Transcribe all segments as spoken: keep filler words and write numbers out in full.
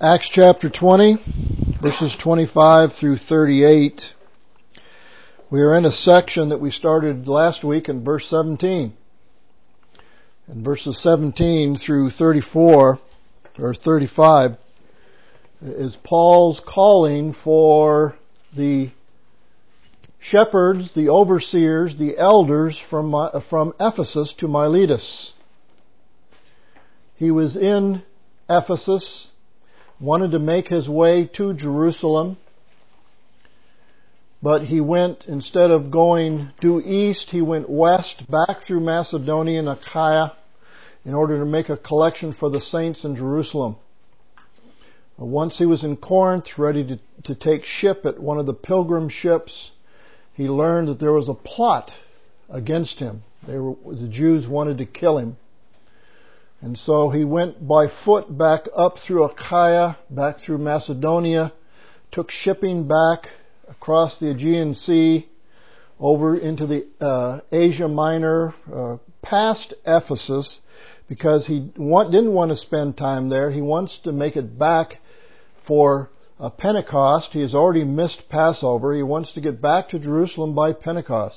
Acts chapter twenty, verses twenty-five through thirty-eight. We are in a section that we started last week in verse seventeen. And verses seventeen through thirty-four, or thirty-five, is Paul's calling for the shepherds, the overseers, the elders from, from Ephesus to Miletus. He was in Ephesus, wanted to make his way to Jerusalem, but he went, instead of going due east, he went west, back through Macedonia and Achaia, in order to make a collection for the saints in Jerusalem. Once he was in Corinth, ready to, to take ship at one of the pilgrim ships, he learned that there was a plot against him. They were, the Jews wanted to kill him. And so he went by foot back up through Achaia, back through Macedonia, took shipping back across the Aegean Sea, over into the uh, Asia Minor, uh, past Ephesus, because he want, didn't want to spend time there. He wants to make it back for uh, Pentecost. He has already missed Passover. He wants to get back to Jerusalem by Pentecost.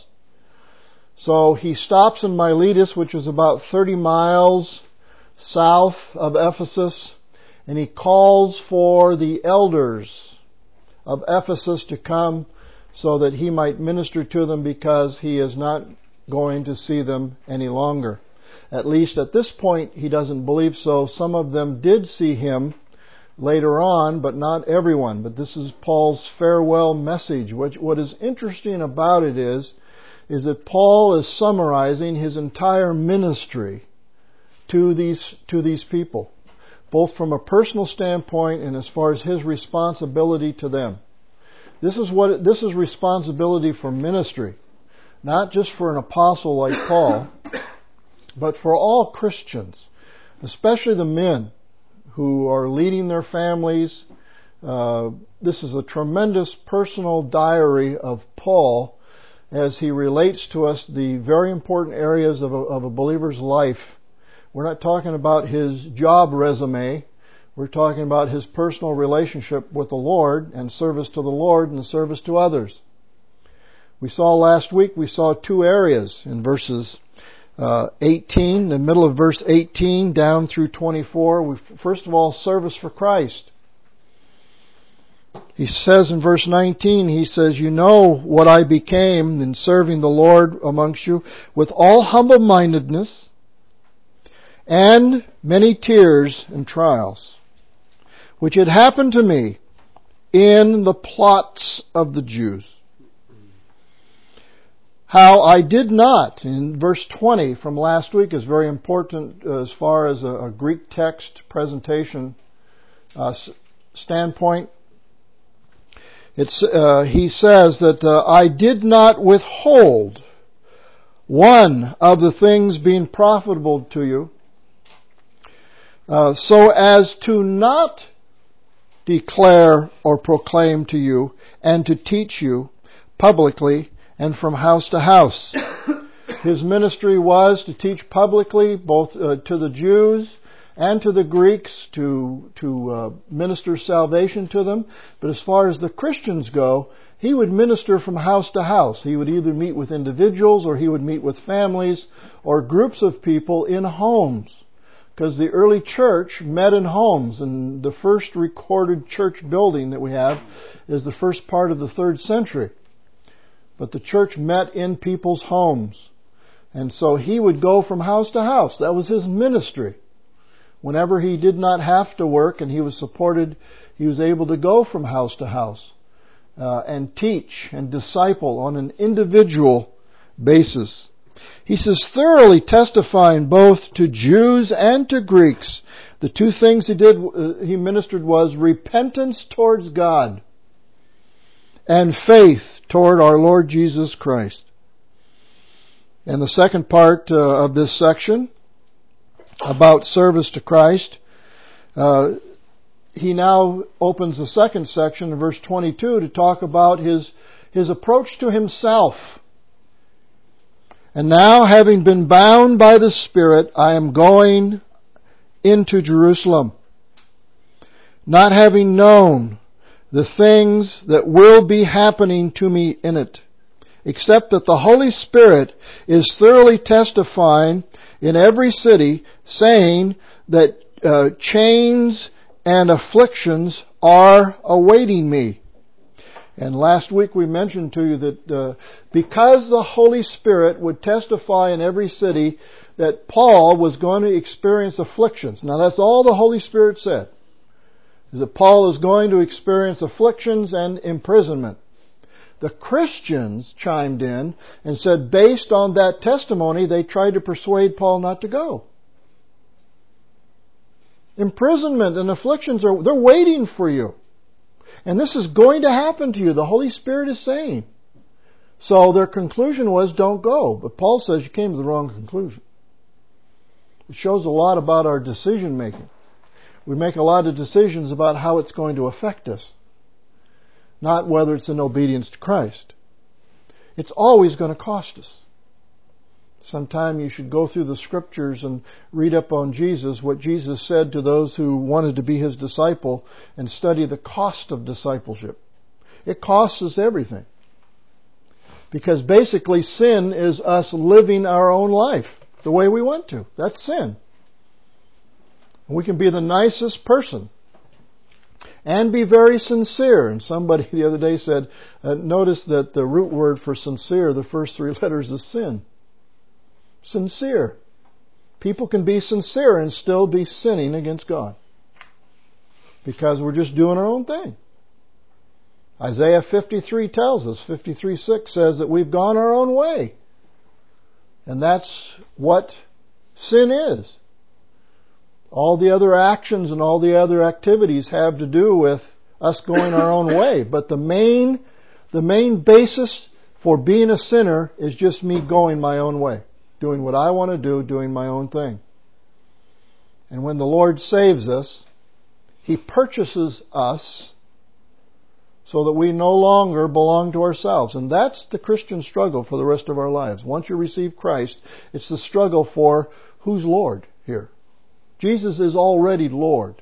So he stops in Miletus, which is about thirty miles south of Ephesus, and he calls for the elders of Ephesus to come so that he might minister to them, because he is not going to see them any longer. At least at this point he doesn't believe so. Some of them did see him later on, but not everyone. But this is Paul's farewell message. Which, what is interesting about it is, is that Paul is summarizing his entire ministry to these to these people, both from a personal standpoint and as far as his responsibility to them. This is what this is responsibility for ministry, not just for an apostle like Paul, but for all Christians, especially the men who are leading their families. Uh, this is a tremendous personal diary of Paul as he relates to us the very important areas of a, of a believer's life. We're not talking about his job resume. We're talking about his personal relationship with the Lord and service to the Lord and service to others. We saw last week, we saw two areas in verses uh, eighteen, the middle of verse eighteen down through twenty-four. We, first of all, service for Christ. He says in verse nineteen, he says, "You know what I became in serving the Lord amongst you with all humble-mindedness and many tears and trials, which had happened to me in the plots of the Jews. How I did not," in verse twenty from last week is very important as far as a, a Greek text presentation uh, standpoint. It's, uh, he says that uh, I did not withhold one of the things being profitable to you, Uh, so as to not declare or proclaim to you and to teach you publicly and from house to house. His ministry was to teach publicly, both uh, to the Jews and to the Greeks, to to uh, minister salvation to them. But as far as the Christians go, he would minister from house to house. He would either meet with individuals, or he would meet with families or groups of people in homes. Because the early church met in homes, and the first recorded church building that we have is the first part of the third century. But the church met in people's homes. And so he would go from house to house. That was his ministry. Whenever he did not have to work and he was supported, he was able to go from house to house uh, and teach and disciple on an individual basis. He says, thoroughly testifying both to Jews and to Greeks. The two things he did, uh, he ministered was repentance towards God and faith toward our Lord Jesus Christ. And the second part uh, of this section, about service to Christ, uh, he now opens the second section in verse twenty-two to talk about his, his approach to himself. And now, having been bound by the Spirit, I am going into Jerusalem, not having known the things that will be happening to me in it, except that the Holy Spirit is thoroughly testifying in every city, saying that uh, chains and afflictions are awaiting me. And last week we mentioned to you that uh, because the Holy Spirit would testify in every city that Paul was going to experience afflictions. Now that's all the Holy Spirit said, is that Paul is going to experience afflictions and imprisonment. The Christians chimed in and said based on that testimony they tried to persuade Paul not to go. Imprisonment and afflictions are, they're waiting for you. And this is going to happen to you. The Holy Spirit is saying. So their conclusion was, don't go. But Paul says you came to the wrong conclusion. It shows a lot about our decision making. We make a lot of decisions about how it's going to affect us. Not whether it's in obedience to Christ. It's always going to cost us. Sometime you should go through the Scriptures and read up on Jesus, what Jesus said to those who wanted to be His disciple, and study the cost of discipleship. It costs us everything. Because basically sin is us living our own life the way we want to. That's sin. We can be the nicest person and be very sincere. And somebody the other day said, uh, notice that the root word for sincere, the first three letters is sin. Sincere. People can be sincere and still be sinning against God. Because we're just doing our own thing. Isaiah fifty-three tells us, fifty-three six says that we've gone our own way. And that's what sin is. All the other actions and all the other activities have to do with us going our own way. But the main, the main basis for being a sinner is just me going my own way. Doing what I want to do, doing my own thing. And when the Lord saves us, He purchases us so that we no longer belong to ourselves. And that's the Christian struggle for the rest of our lives. Once you receive Christ, it's the struggle for who's Lord here. Jesus is already Lord.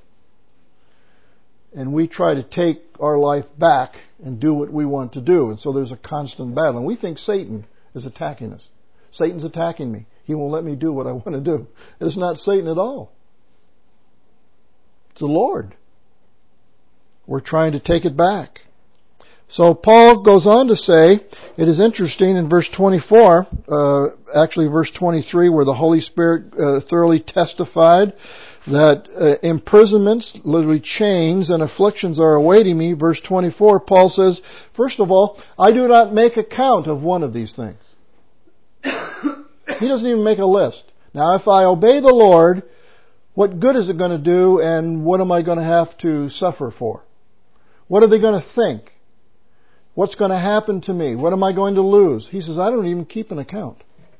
And we try to take our life back and do what we want to do. And so there's a constant battle. And we think Satan is attacking us. Satan's attacking me. He won't let me do what I want to do. It's not Satan at all. It's the Lord. We're trying to take it back. So Paul goes on to say, it is interesting in verse twenty-four, uh, actually verse twenty-three, where the Holy Spirit uh, thoroughly testified that uh, imprisonments, literally chains and afflictions are awaiting me. Verse twenty-four, Paul says, first of all, I do not make account of one of these things. He doesn't even make a list. Now, if I obey the Lord, what good is it going to do, and what am I going to have to suffer for? What are they going to think? What's going to happen to me? What am I going to lose? He says, I don't even keep an account.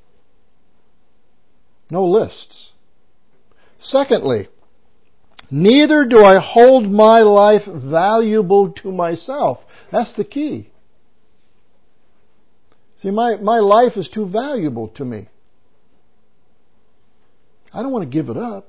No lists. Secondly, neither do I hold my life valuable to myself. That's the key. See, my, my life is too valuable to me. I don't want to give it up.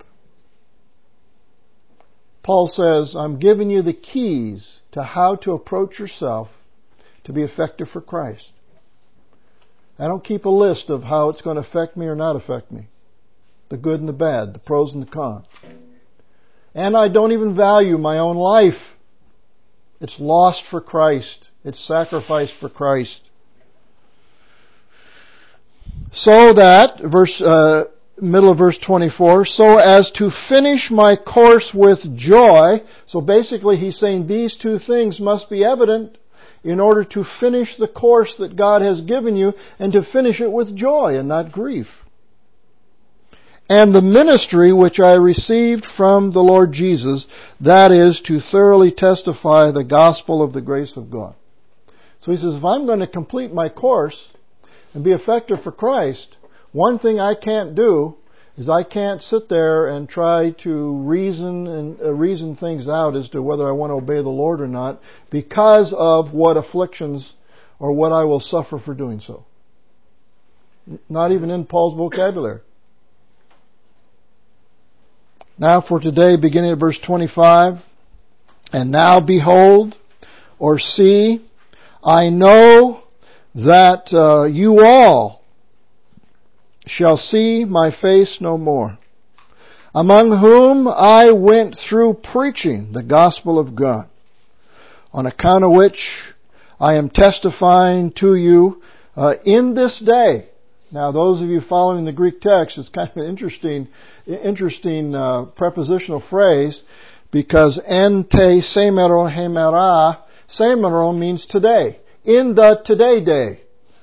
Paul says, I'm giving you the keys to how to approach yourself to be effective for Christ. I don't keep a list of how it's going to affect me or not affect me. The good and the bad, the pros and the cons. And I don't even value my own life. It's lost for Christ. It's sacrificed for Christ. So that, verse, uh, middle of verse twenty-four, so as to finish my course with joy. So basically he's saying these two things must be evident in order to finish the course that God has given you, and to finish it with joy and not grief. And the ministry which I received from the Lord Jesus, that is to thoroughly testify the gospel of the grace of God. So he says, if I'm going to complete my course and be effective for Christ, one thing I can't do is I can't sit there and try to reason and uh, reason things out as to whether I want to obey the Lord or not because of what afflictions or what I will suffer for doing so. Not even in Paul's vocabulary. Now for today, beginning at verse twenty-five, And now behold, or see, I know that uh, you all shall see my face no more, among whom I went through preaching the gospel of God, on account of which I am testifying to you uh, in this day. Now, those of you following the Greek text, it's kind of an interesting, interesting uh, prepositional phrase, because en te semero hemera, semero means today, in the today day.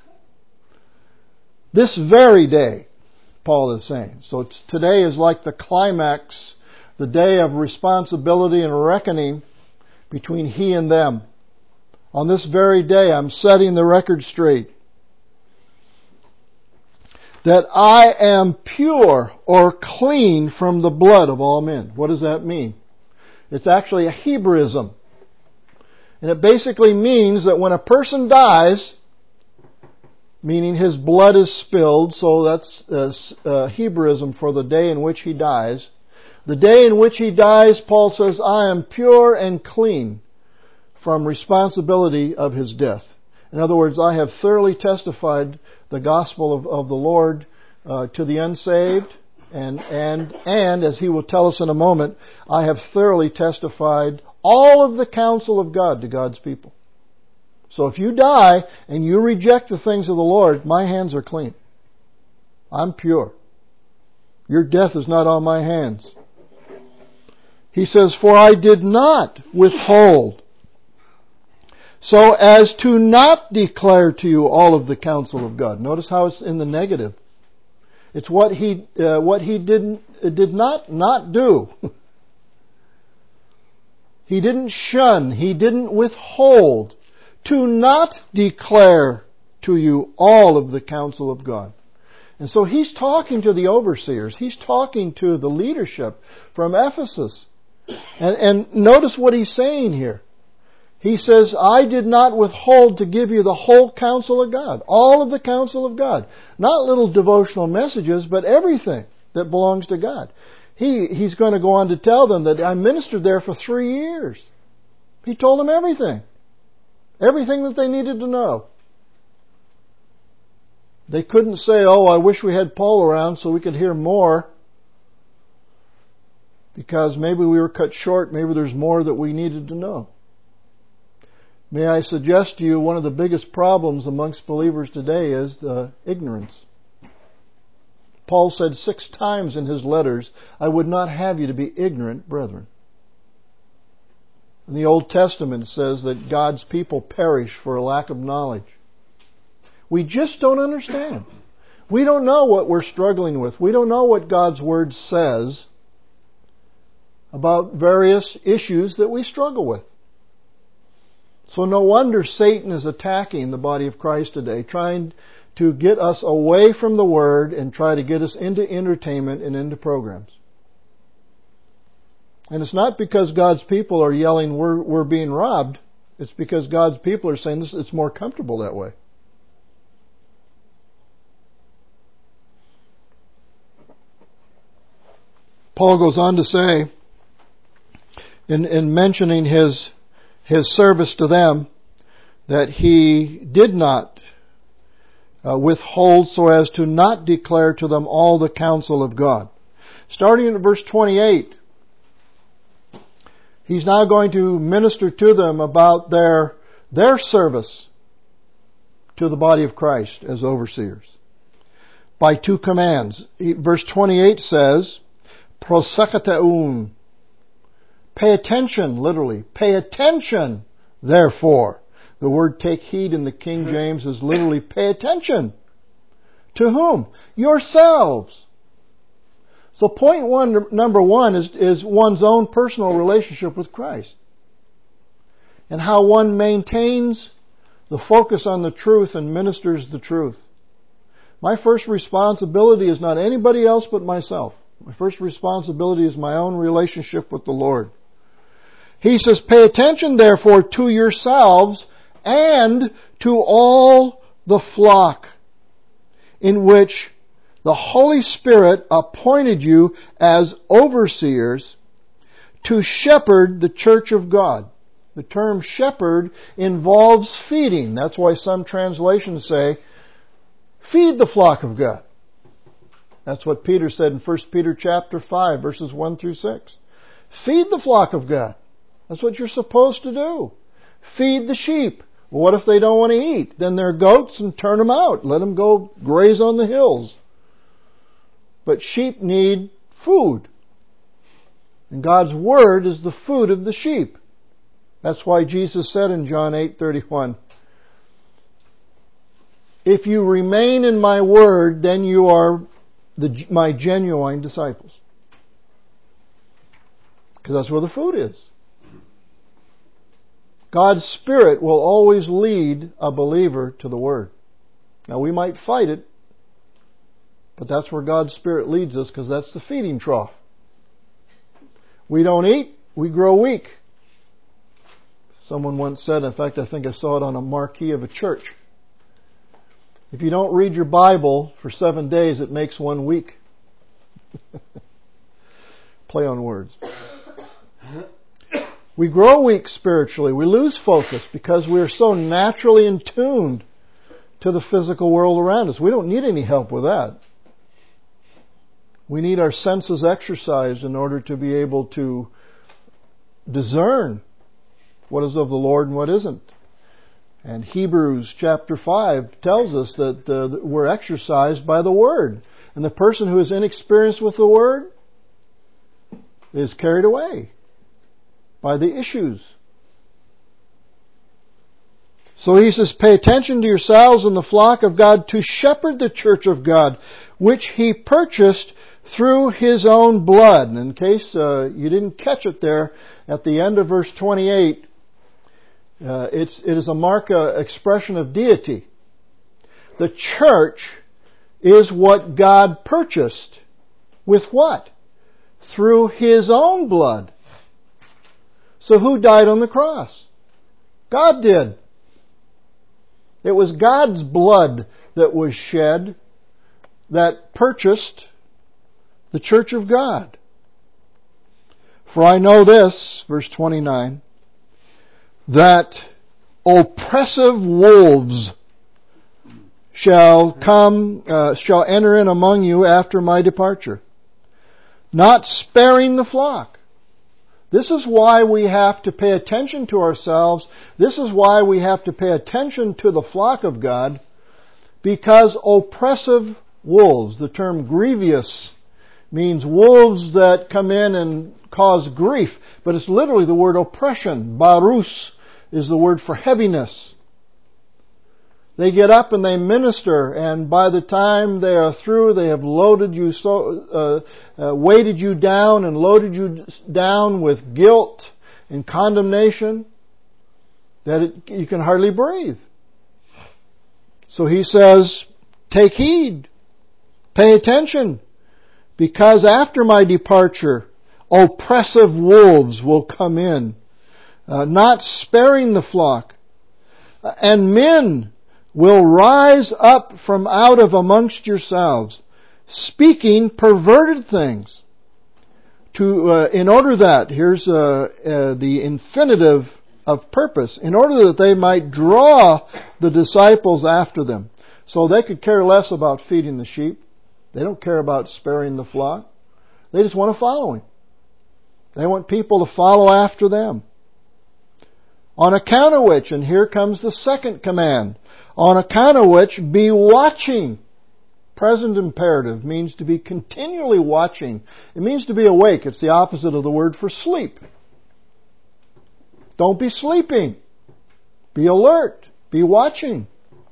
This very day, Paul is saying. So it's, today is like the climax, the day of responsibility and reckoning between he and them. On this very day, I'm setting the record straight. That I am pure or clean from the blood of all men. What does that mean? It's actually a Hebraism. And it basically means that when a person dies, meaning his blood is spilled, so that's a, a Hebraism for the day in which he dies. The day in which he dies, Paul says, I am pure and clean from responsibility of his death. In other words, I have thoroughly testified the gospel of, of the Lord uh, to the unsaved, and, and, and, as he will tell us in a moment, I have thoroughly testified all of the counsel of God to God's people. So if you die and you reject the things of the Lord, my hands are clean. I'm pure. Your death is not on my hands. He says, for I did not withhold, so as to not declare to you all of the counsel of God. Notice how it's in the negative. It's what he uh, what he didn't did not not do. He didn't shun. He didn't withhold. To not declare to you all of the counsel of God. And so he's talking to the overseers. He's talking to the leadership from Ephesus. And, and notice what he's saying here. He says, I did not withhold to give you the whole counsel of God. All of the counsel of God. Not little devotional messages, but everything that belongs to God. He, he's going to go on to tell them that I ministered there for three years. He told them everything. Everything that they needed to know. They couldn't say, oh, I wish we had Paul around so we could hear more. Because maybe we were cut short, maybe there's more that we needed to know. May I suggest to you one of the biggest problems amongst believers today is uh, ignorance. Paul said six times in his letters, I would not have you to be ignorant, brethren. In the Old Testament it says that God's people perish for a lack of knowledge. We just don't understand. We don't know what we're struggling with. We don't know what God's Word says about various issues that we struggle with. So no wonder Satan is attacking the body of Christ today, trying to get us away from the Word and try to get us into entertainment and into programs. And it's not because God's people are yelling, we're, we're being robbed. It's because God's people are saying this, it's more comfortable that way. Paul goes on to say, in, in mentioning his, his service to them, that he did not uh, withhold so as to not declare to them all the counsel of God. Starting in verse twenty-eight, he's now going to minister to them about their, their service to the body of Christ as overseers by two commands. Verse twenty-eight says, prosekateun. Pay attention, literally. Pay attention, therefore. The word take heed in the King James is literally pay attention. To whom? Yourselves. So point one, number one is, is one's own personal relationship with Christ. And how one maintains the focus on the truth and ministers the truth. My first responsibility is not anybody else but myself. My first responsibility is my own relationship with the Lord. He says, pay attention therefore to yourselves and to all the flock in which the Holy Spirit appointed you as overseers to shepherd the church of God. The term shepherd involves feeding. That's why some translations say, feed the flock of God. That's what Peter said in First Peter chapter five, verses one through six. Feed the flock of God. That's what you're supposed to do. Feed the sheep. Well, what if they don't want to eat? Then they're goats and turn them out. Let them go graze on the hills. But sheep need food. And God's Word is the food of the sheep. That's why Jesus said in John eight thirty-one, if you remain in my Word, then you are the, my genuine disciples. Because that's where the food is. God's Spirit will always lead a believer to the Word. Now we might fight it, but that's where God's Spirit leads us, because that's the feeding trough. We don't eat, we grow weak. Someone once said, in fact I think I saw it on a marquee of a church, if you don't read your Bible for seven days, it makes one week. Play on words. We grow weak spiritually. We lose focus because we are so naturally in tune to the physical world around us. We don't need any help with that. We need our senses exercised in order to be able to discern what is of the Lord and what isn't. And Hebrews chapter five tells us that uh, we're exercised by the Word. And the person who is inexperienced with the Word is carried away by the issues. So he says, pay attention to yourselves and the flock of God to shepherd the church of God, which he purchased through his own blood. And in case uh, you didn't catch it there, at the end of verse twenty-eight, uh, it's, it is a mark, uh, expression of deity. The church is what God purchased. With what? Through his own blood. So who died on the cross? God did. It was God's blood that was shed that purchased the church of God. For I know this, verse twenty-nine, that oppressive wolves shall come, uh, shall enter in among you after my departure, not sparing the flock. This is why we have to pay attention to ourselves. This is why we have to pay attention to the flock of God, because oppressive wolves, the term grievous, means wolves that come in and cause grief. But it's literally the word oppression. Barus is the word for heaviness. They get up and they minister, and by the time they are through, they have loaded you, so, uh, uh, weighted you down and loaded you down with guilt and condemnation that it, you can hardly breathe. So he says, take heed, pay attention, because after my departure, oppressive wolves will come in, uh, not sparing the flock, uh, and men will rise up from out of amongst yourselves, speaking perverted things. To uh, in order that, here's uh, uh, the infinitive of purpose, in order that they might draw the disciples after them. So they could care less about feeding the sheep. They don't care about sparing the flock. They just want to follow him. They want people to follow after them. On account of which, and here comes the second command, on account of which, be watching. Present imperative means to be continually watching. It means to be awake. It's the opposite of the word for sleep. Don't be sleeping. Be alert. Be watching.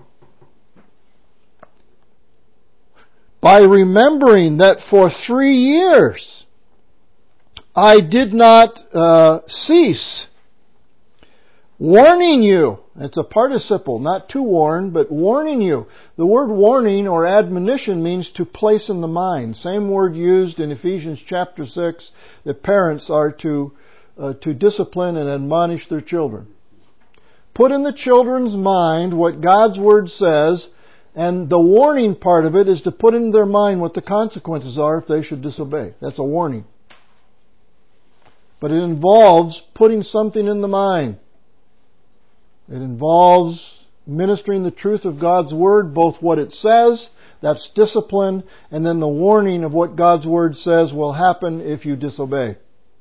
By remembering that for three years I did not uh, cease warning you. It's a participle, not to warn, but warning you. The word warning or admonition means to place in the mind. Same word used in Ephesians chapter six, that parents are to uh, to discipline and admonish their children. Put in the children's mind what God's Word says, and the warning part of it is to put in their mind what the consequences are if they should disobey. That's a warning. But it involves putting something in the mind. It involves ministering the truth of God's Word, both what it says, that's discipline, and then the warning of what God's Word says will happen if you disobey.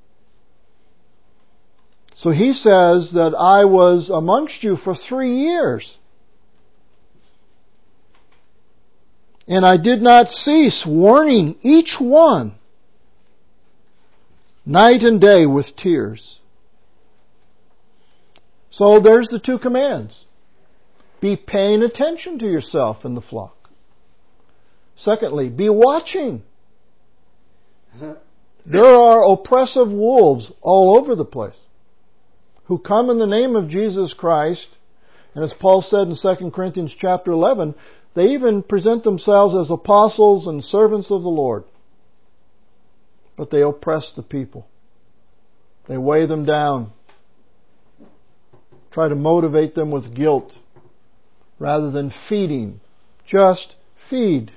So he says that I was amongst you for three years. And I did not cease warning each one, night and day with tears. So there's the two commands. Be paying attention to yourself in the flock. Secondly, be watching. There are oppressive wolves all over the place who come in the name of Jesus Christ. And as Paul said in Second Corinthians chapter eleven, they even present themselves as apostles and servants of the Lord. But they oppress the people. They weigh them down. Try to motivate them with guilt rather than feeding. Just feed.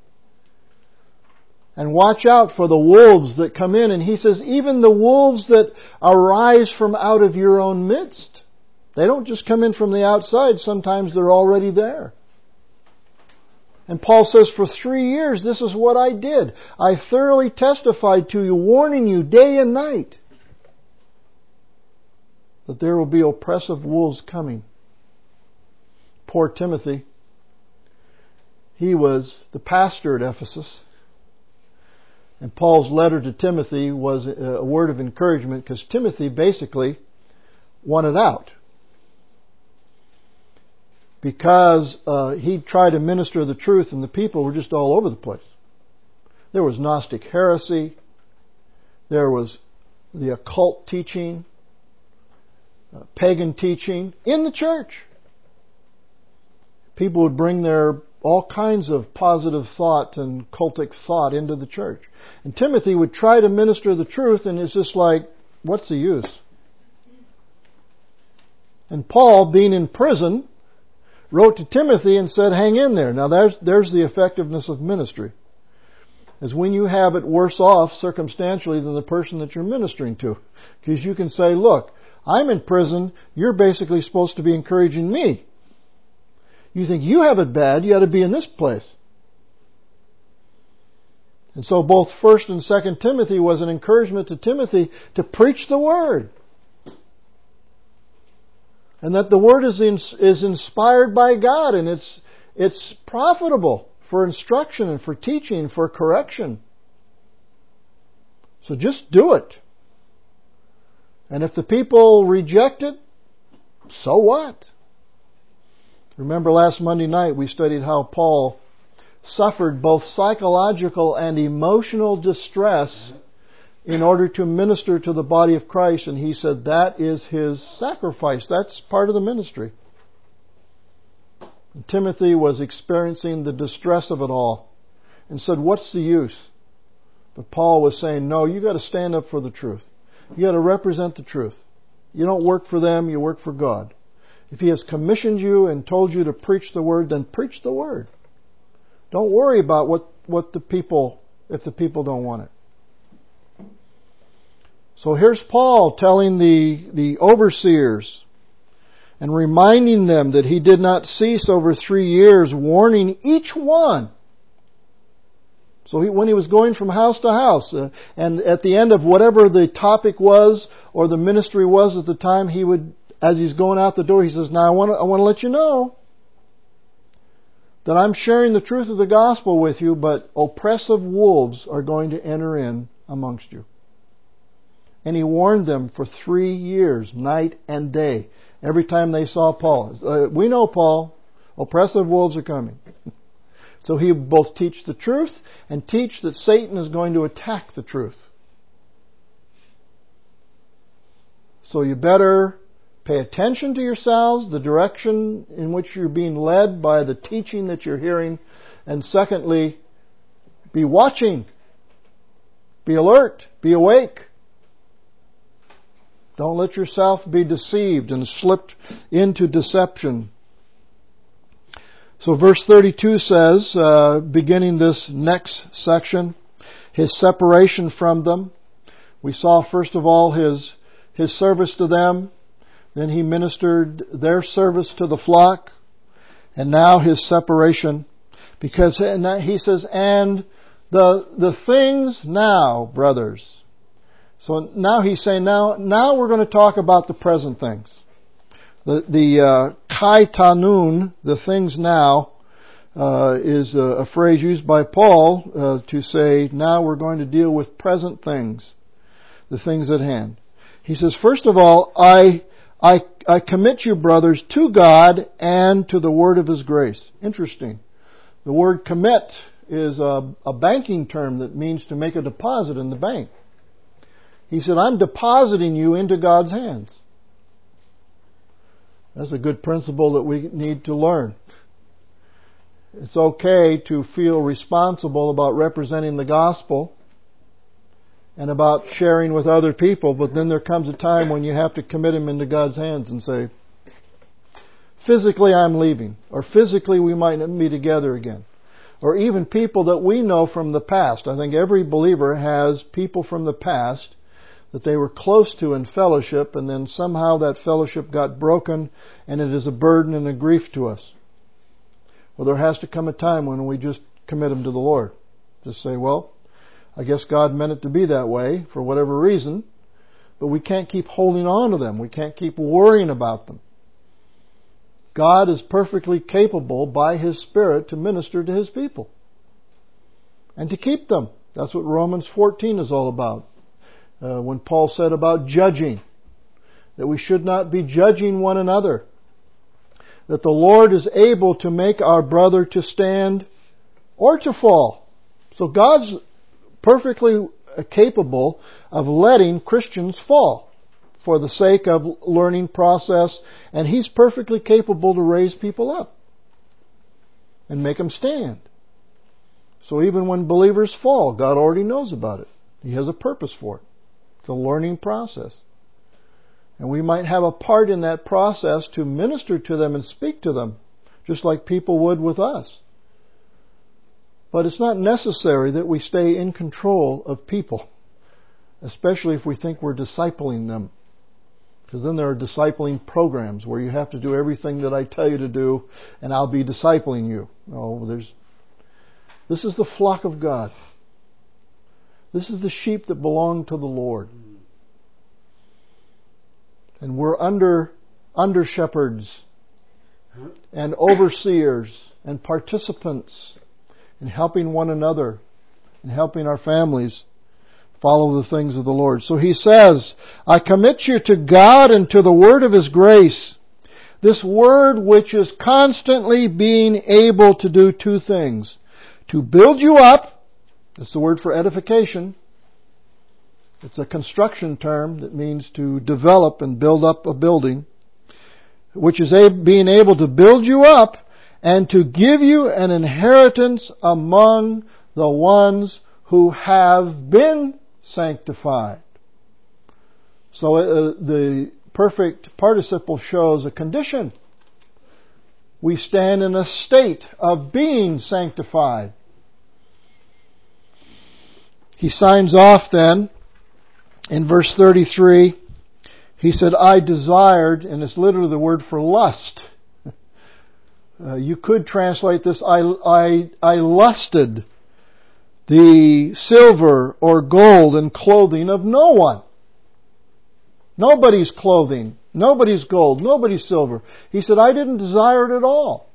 And watch out for the wolves that come in. And he says, even the wolves that arise from out of your own midst. They don't just come in from the outside. Sometimes they're already there. And Paul says, for three years, this is what I did. I thoroughly testified to you, warning you day and night that there will be oppressive wolves coming. Poor Timothy. He was the pastor at Ephesus. And Paul's letter to Timothy was a word of encouragement because Timothy basically wanted out. Because uh, he tried to minister the truth and the people were just all over the place. There was Gnostic heresy. There was the occult teaching, uh, pagan teaching in the church. People would bring their all kinds of positive thought and cultic thought into the church. And Timothy would try to minister the truth and it's just like, what's the use? And Paul, being in prison, wrote to Timothy and said, hang in there. Now there's, there's the effectiveness of ministry. Is when you have it worse off circumstantially than the person that you're ministering to. Because you can say, look, I'm in prison, you're basically supposed to be encouraging me. You think you have it bad, you ought to be in this place. And so both First and Second Timothy was an encouragement to Timothy to preach the Word. And that the Word is in, is inspired by God and it's it's profitable for instruction and for teaching, for correction. So just do it. And if the people reject it, so what? Remember last Monday night we studied how Paul suffered both psychological and emotional distress in order to minister to the body of Christ. And he said that is his sacrifice. That's part of the ministry. And Timothy was experiencing the distress of it all and said, what's the use? But Paul was saying, no, you got to stand up for the truth. You got to represent the truth. You don't work for them, you work for God. If He has commissioned you and told you to preach the Word, then preach the Word. Don't worry about what, what the people, if the people don't want it. So here's Paul telling the, the overseers and reminding them that he did not cease over three years, warning each one. So he, when he was going from house to house, uh, and at the end of whatever the topic was or the ministry was at the time, he would, as he's going out the door, he says, now I want to, I want to let you know that I'm sharing the truth of the gospel with you, but oppressive wolves are going to enter in amongst you. And he warned them for three years, night and day, every time they saw Paul. Uh, we know, Paul, oppressive wolves are coming. So he would both teach the truth and teach that Satan is going to attack the truth. So you better pay attention to yourselves, the direction in which you're being led by the teaching that you're hearing. And secondly, be watching. Be alert. Be awake. Don't let yourself be deceived and slipped into deception. So verse thirty-two says, uh, beginning this next section, his separation from them. We saw, first of all, his, his service to them. Then he ministered their service to the flock. And now his separation. Because he says, and the, the things now, brothers. So now he's saying, now, now we're going to talk about the present things. The, the uh, kai tanun, the things now, uh, is a, a phrase used by Paul uh, to say, now we're going to deal with present things, the things at hand. He says, first of all, I, I, I commit you, brothers, to God and to the word of His grace. Interesting. The word commit is a, a banking term that means to make a deposit in the bank. He said, I'm depositing you into God's hands. That's a good principle that we need to learn. It's okay to feel responsible about representing the gospel and about sharing with other people, but then there comes a time when you have to commit them into God's hands and say, physically I'm leaving, or physically we might not be together again. Or even people that we know from the past. I think every believer has people from the past that they were close to in fellowship, and then somehow that fellowship got broken, and it is a burden and a grief to us. Well, there has to come a time when we just commit them to the Lord. Just say, well, I guess God meant it to be that way for whatever reason, but we can't keep holding on to them. We can't keep worrying about them. God is perfectly capable by His Spirit to minister to His people and to keep them. That's what Romans fourteen is all about. Uh, when Paul said about judging, that we should not be judging one another, that the Lord is able to make our brother to stand or to fall. So God's perfectly capable of letting Christians fall for the sake of learning process, and He's perfectly capable to raise people up and make them stand. So even when believers fall, God already knows about it. He has a purpose for it. It's a learning process. And we might have a part in that process to minister to them and speak to them, just like people would with us. But it's not necessary that we stay in control of people, especially if we think we're discipling them. Because then there are discipling programs where you have to do everything that I tell you to do, and I'll be discipling you. No, there's. This is the flock of God. This is the sheep that belong to the Lord. And we're under under shepherds and overseers and participants in helping one another and helping our families follow the things of the Lord. So he says, I commit you to God and to the word of His grace. This word which is constantly being able to do two things. To build you up. That's the word for edification. It's a construction term that means to develop and build up a building, which is being able to build you up and to give you an inheritance among the ones who have been sanctified. So uh, the perfect participle shows a condition. We stand in a state of being sanctified. He signs off then in verse thirty-three. He said, I desired, and it's literally the word for lust. Uh, you could translate this, I, I, I lusted the silver or gold and clothing of no one. Nobody's clothing, nobody's gold, nobody's silver. He said, I didn't desire it at all.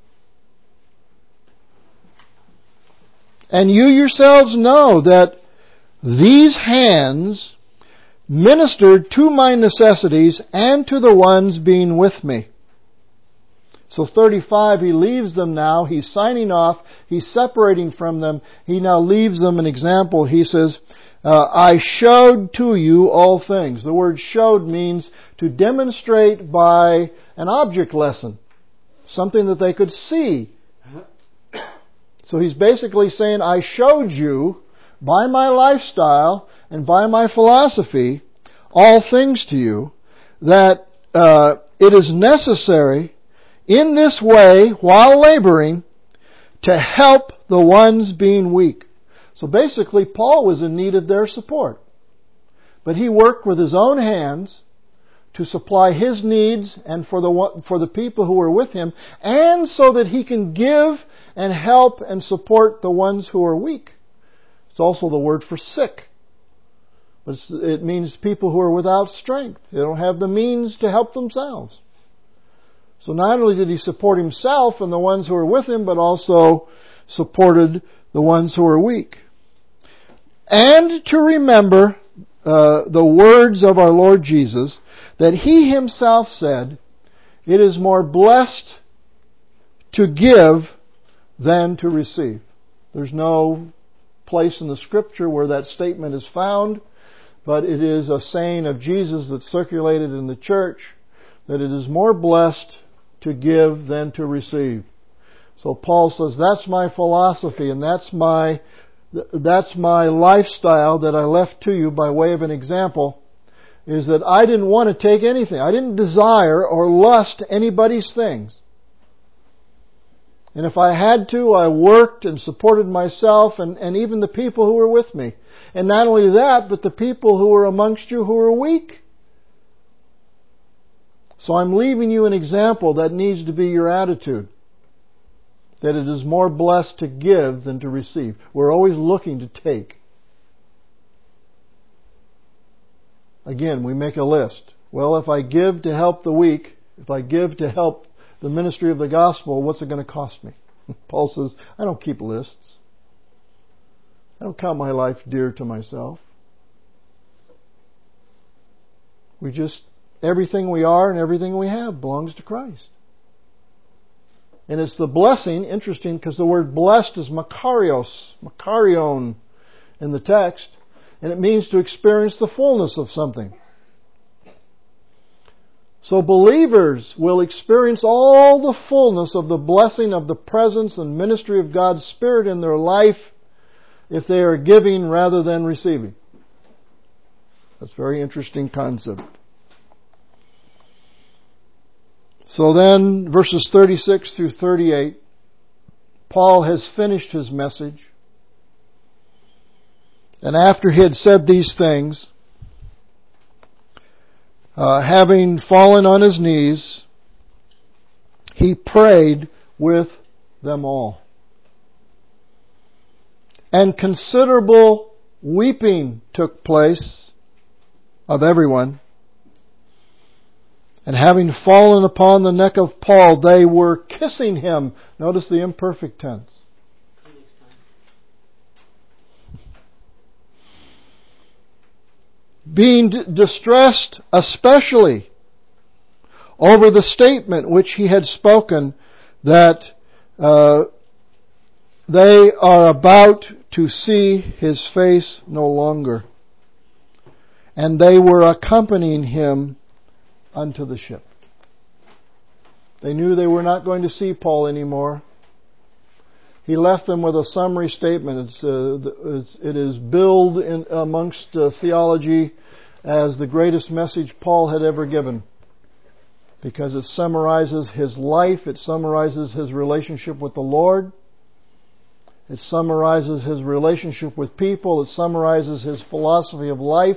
And you yourselves know that these hands ministered to my necessities and to the ones being with me. So thirty-five, he leaves them now. He's signing off. He's separating from them. He now leaves them an example. He says, uh, I showed to you all things. The word showed means to demonstrate by an object lesson. Something that they could see. So he's basically saying, I showed you by my lifestyle and by my philosophy all things to you, that uh, it is necessary in this way, while laboring, to help the ones being weak. So basically, Paul was in need of their support. but he worked with his own hands to supply his needs and for the for the people who were with him, and so that he can give and help and support the ones who are weak. It's also the word for sick. But it means people who are without strength. They don't have the means to help themselves. So not only did he support himself and the ones who were with him, but also supported the ones who are weak. And to remember uh, the words of our Lord Jesus, that He Himself said, "It is more blessed to give than to receive." There's no place in the Scripture where that statement is found, but it is a saying of Jesus that circulated in the church, that it is more blessed to give than to receive. So Paul says, that's my philosophy, and that's my that's my lifestyle that I left to you by way of an example, is that I didn't want to take anything. I didn't desire or lust anybody's things. And if I had to, I worked and supported myself and, and even the people who were with me. And not only that, but the people who were amongst you who were weak. So I'm leaving you an example that needs to be your attitude. That it is more blessed to give than to receive. We're always looking to take. Again, we make a list. Well, if I give to help the weak, if I give to help the ministry of the gospel, what's it going to cost me? Paul says, I don't keep lists. I don't count my life dear to myself. We just, everything we are and everything we have belongs to Christ. And it's the blessing, interesting, because the word blessed is makarios, makarion in the text, and it means to experience the fullness of something. So believers will experience all the fullness of the blessing of the presence and ministry of God's Spirit in their life if they are giving rather than receiving. That's a very interesting concept. So then, verses thirty-six through thirty-eight, Paul has finished his message. And after he had said these things, uh, having fallen on his knees, he prayed with them all. And considerable weeping took place of everyone. And having fallen upon the neck of Paul, they were kissing him. Notice the imperfect tense. Being d- distressed especially over the statement which he had spoken that uh, they are about to see his face no longer. And they were accompanying him unto the ship. They knew they were not going to see Paul anymore. He left them with a summary statement. It's, uh, it's, it is billed in, amongst uh, theology as the greatest message Paul had ever given, because it summarizes his life, it summarizes his relationship with the Lord, it summarizes his relationship with people, it summarizes his philosophy of life,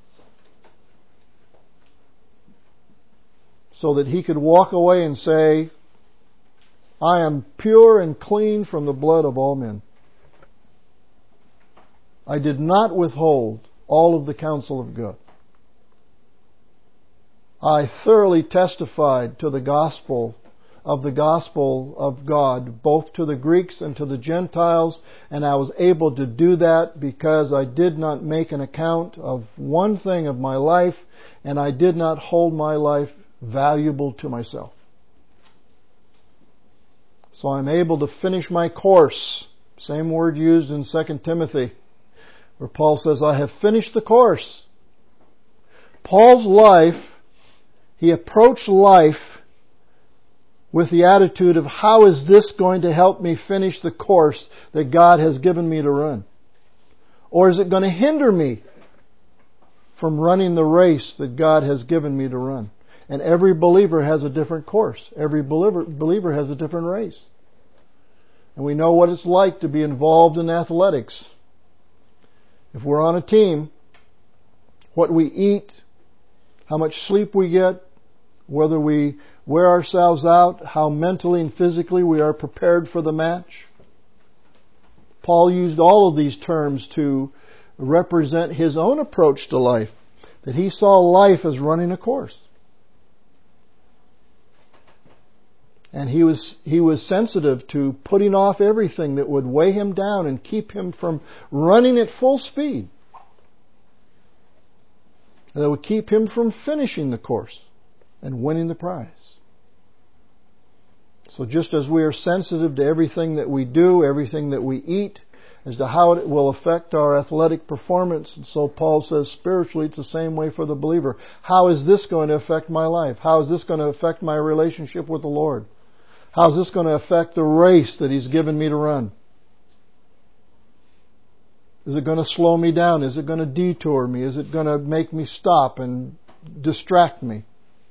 so that he could walk away and say, I am pure and clean from the blood of all men. I did not withhold all of the counsel of God. I thoroughly testified to the gospel of the gospel of God, both to the Greeks and to the Gentiles, and I was able to do that because I did not make an account of one thing of my life, and I did not hold my life valuable to myself. So I'm able to finish my course. Same word used in Second Timothy, where Paul says, I have finished the course. Paul's life, he approached life with the attitude of, how is this going to help me finish the course that God has given me to run? Or is it going to hinder me from running the race that God has given me to run? And every believer has a different course. Every believer, believer has a different race. And we know what it's like to be involved in athletics. If we're on a team, what we eat, how much sleep we get, whether we wear ourselves out, how mentally and physically we are prepared for the match. Paul used all of these terms to represent his own approach to life, that he saw life as running a course. And he was he was sensitive to putting off everything that would weigh him down and keep him from running at full speed. That would keep him from finishing the course and winning the prize. So just as we are sensitive to everything that we do, everything that we eat, as to how it will affect our athletic performance, and so Paul says spiritually it's the same way for the believer. How is this going to affect my life? How is this going to affect my relationship with the Lord? How is this going to affect the race that He's given me to run? Is it going to slow me down? Is it going to detour me? Is it going to make me stop and distract me?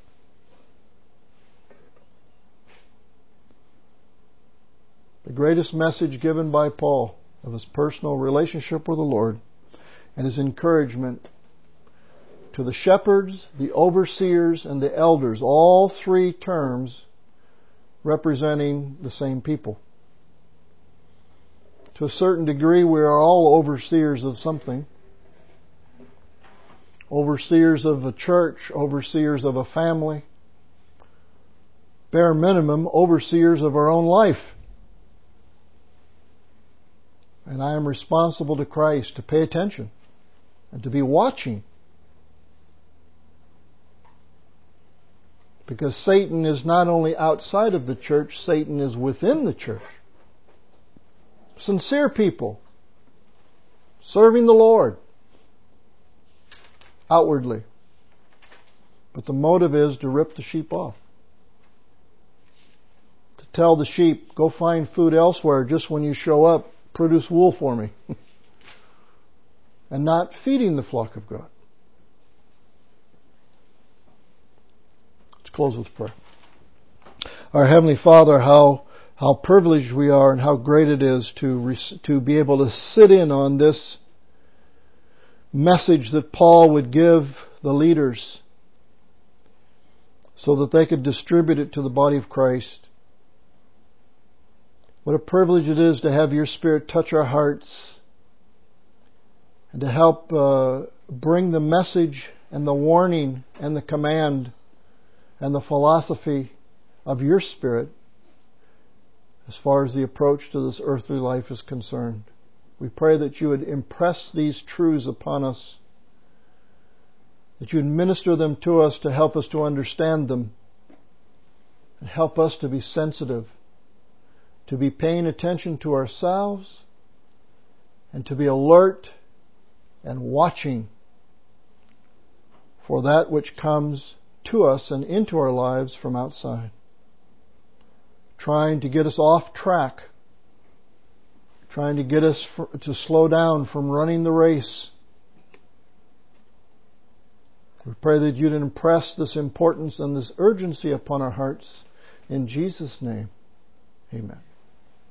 The greatest message given by Paul of his personal relationship with the Lord and his encouragement to the shepherds, the overseers, and the elders, all three terms representing the same people. To a certain degree, we are all overseers of something. Overseers of a church, overseers of a family. Bare minimum, overseers of our own life. And I am responsible to Christ to pay attention and to be watching. Because Satan is not only outside of the church, Satan is within the church. Sincere people, serving the Lord outwardly. But the motive is to rip the sheep off. To tell the sheep, go find food elsewhere just when you show up, produce wool for me. And not feeding the flock of God. Let's close with prayer. Our Heavenly Father, how how privileged we are and how great it is to to be able to sit in on this message that Paul would give the leaders so that they could distribute it to the body of Christ. What a privilege it is to have your Spirit touch our hearts and to help uh, bring the message and the warning and the command and the philosophy of your Spirit as far as the approach to this earthly life is concerned. We pray that you would impress these truths upon us, that you would minister them to us to help us to understand them, and help us to be sensitive, to be paying attention to ourselves, and to be alert and watching for that which comes to us and into our lives from outside, trying to get us off track, trying to get us for, to slow down from running the race. We pray that you'd impress this importance and this urgency upon our hearts. In Jesus' name, amen.